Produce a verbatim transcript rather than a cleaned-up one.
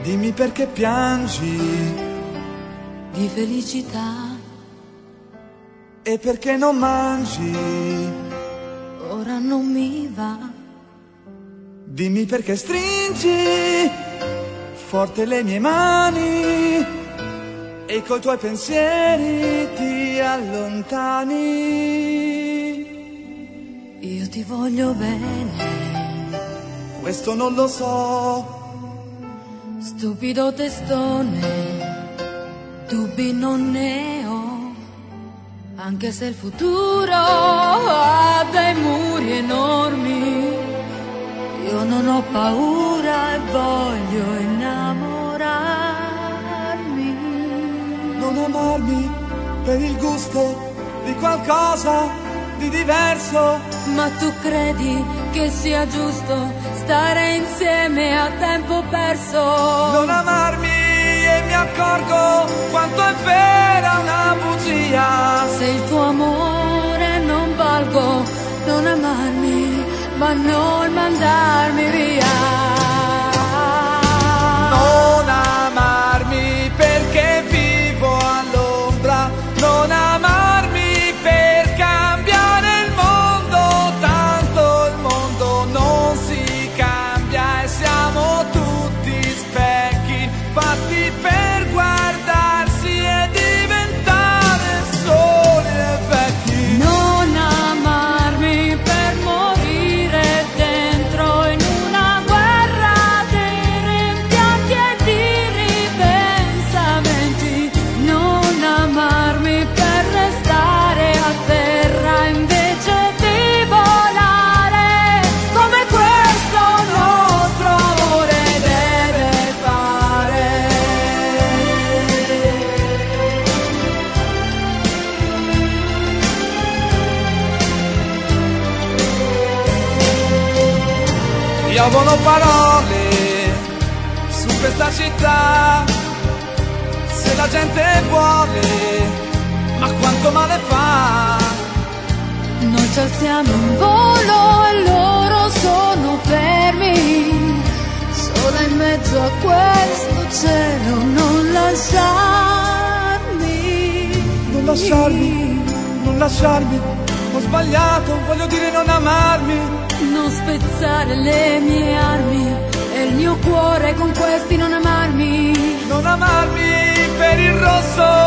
Dimmi perché piangi di felicità. E perché non mangi? Ora non mi va. Dimmi perché stringi forte le mie mani e coi tuoi pensieri ti allontani. Io ti voglio bene, questo non lo so. Stupido testone, dubbi non ne ho, anche se il futuro ha dei muri enormi. Io non ho paura e voglio innamorarmi. Non amarmi per il gusto di qualcosa di diverso. Ma tu credi che sia giusto stare insieme a tempo perso? Non amarmi e mi accorgo quanto è vera una bugia. Se il tuo amore non valgo, non amarmi, ma non mandarmi via. Non amarmi perché vivo all'ombra. Non amarmi per cambiare il mondo. Tanto il mondo non si cambia e siamo tutti specchi fatti per guardarsi e diventare soli e vecchi. Non amarmi per morire dentro in una guerra di rimpianti e di ripensamenti. Non amarmi per restare a terra invece di volare, come questo nostro amore deve fare. Piovono parole su questa città, se la gente vuole, ma quanto male fa. Noi ci alziamo in volo e loro sono fermi, sola in mezzo a questo cielo. Non lasciarmi, Non lasciarmi, non lasciarmi, ho sbagliato, voglio dire non amarmi. non spezzare le mie armi e il mio cuore con questi non amarmi. Non amarmi per il rosso